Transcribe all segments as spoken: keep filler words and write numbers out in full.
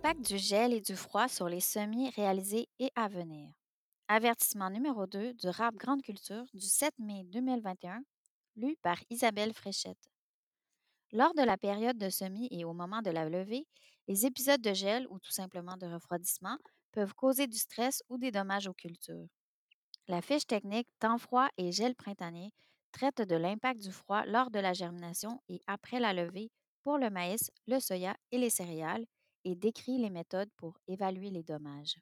L'impact du gel et du froid sur les semis réalisés et à venir. Avertissement numéro deux du rap Grande Culture du sept mai deux mille vingt et un, lu par Isabelle Fréchette. Lors de la période de semis et au moment de la levée, les épisodes de gel ou tout simplement de refroidissement peuvent causer du stress ou des dommages aux cultures. La fiche technique Temps froid et gel printanier traite de l'impact du froid lors de la germination et après la levée pour le maïs, le soya et les céréales et décrit les méthodes pour évaluer les dommages.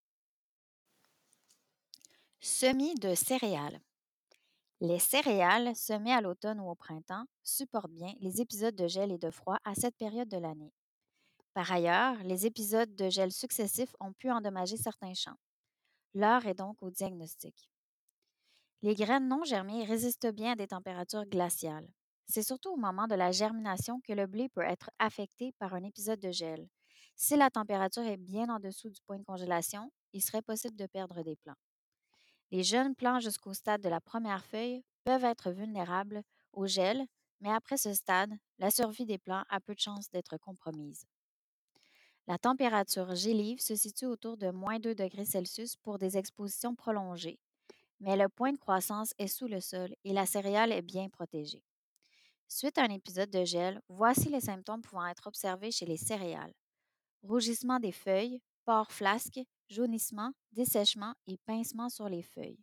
Semis de céréales. Les céréales, semées à l'automne ou au printemps, supportent bien les épisodes de gel et de froid à cette période de l'année. Par ailleurs, les épisodes de gel successifs ont pu endommager certains champs. L'heure est donc au diagnostic. Les graines non germées résistent bien à des températures glaciales. C'est surtout au moment de la germination que le blé peut être affecté par un épisode de gel. Si la température est bien en dessous du point de congélation, il serait possible de perdre des plants. Les jeunes plants jusqu'au stade de la première feuille peuvent être vulnérables au gel, mais après ce stade, la survie des plants a peu de chances d'être compromise. La température gélive se situe autour de moins deux degrés Celsius pour des expositions prolongées, mais le point de croissance est sous le sol et la céréale est bien protégée. Suite à un épisode de gel, voici les symptômes pouvant être observés chez les céréales. Rougissement des feuilles, pores flasques, jaunissement, dessèchement et pincement sur les feuilles.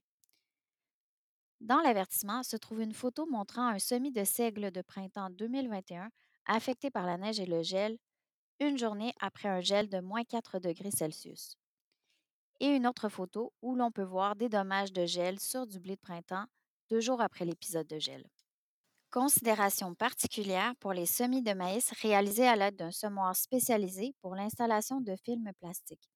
Dans l'avertissement se trouve une photo montrant un semis de seigle de printemps deux mille vingt et un affecté par la neige et le gel une journée après un gel de moins quatre degrés Celsius. Et une autre photo où l'on peut voir des dommages de gel sur du blé de printemps deux jours après l'épisode de gel. Considération particulière pour les semis de maïs réalisés à l'aide d'un semoir spécialisé pour l'installation de films plastiques.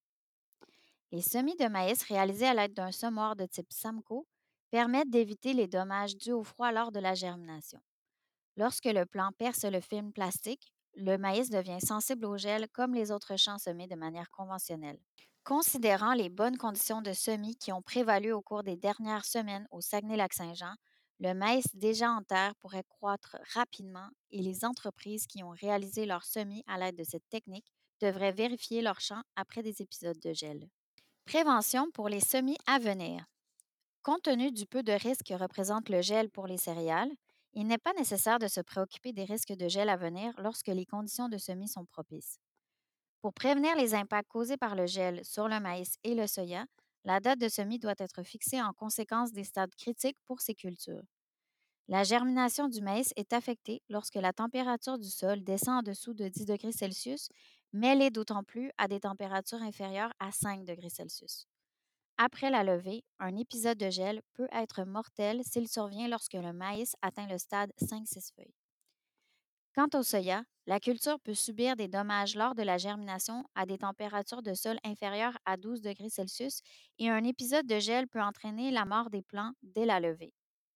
Les semis de maïs réalisés à l'aide d'un semoir de type Samco permettent d'éviter les dommages dus au froid lors de la germination. Lorsque le plant perce le film plastique, le maïs devient sensible au gel comme les autres champs semés de manière conventionnelle. Considérant les bonnes conditions de semis qui ont prévalu au cours des dernières semaines au Saguenay-Lac-Saint-Jean, le maïs déjà en terre pourrait croître rapidement et les entreprises qui ont réalisé leurs semis à l'aide de cette technique devraient vérifier leurs champs après des épisodes de gel. Prévention pour les semis à venir. Compte tenu du peu de risques que représente le gel pour les céréales, il n'est pas nécessaire de se préoccuper des risques de gel à venir lorsque les conditions de semis sont propices. Pour prévenir les impacts causés par le gel sur le maïs et le soya, la date de semis doit être fixée en conséquence des stades critiques pour ces cultures. La germination du maïs est affectée lorsque la température du sol descend en dessous de dix degrés Celsius, mais l'est d'autant plus à des températures inférieures à cinq degrés Celsius. Après la levée, un épisode de gel peut être mortel s'il survient lorsque le maïs atteint le stade cinq six feuilles. Quant au soya, la culture peut subir des dommages lors de la germination à des températures de sol inférieures à douze degrés Celsius et un épisode de gel peut entraîner la mort des plants dès la levée.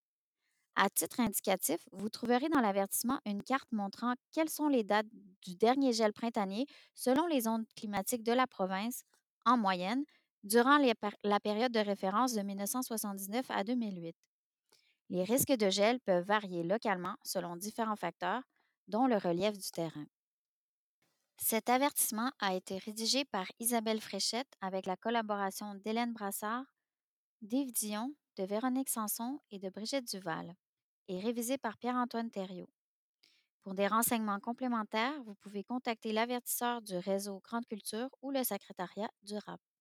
À titre indicatif, vous trouverez dans l'avertissement une carte montrant quelles sont les dates du dernier gel printanier selon les zones climatiques de la province, en moyenne, durant les per- la période de référence de mille neuf cent soixante-dix-neuf à deux mille huit. Les risques de gel peuvent varier localement selon différents facteurs, dont le relief du terrain. Cet avertissement a été rédigé par Isabelle Fréchette avec la collaboration d'Hélène Brassard, d'Yves Dion, de Véronique Sanson et de Brigitte Duval, et révisé par Pierre-Antoine Thériault. Pour des renseignements complémentaires, vous pouvez contacter l'avertisseur du réseau Grande Culture ou le secrétariat du R A P.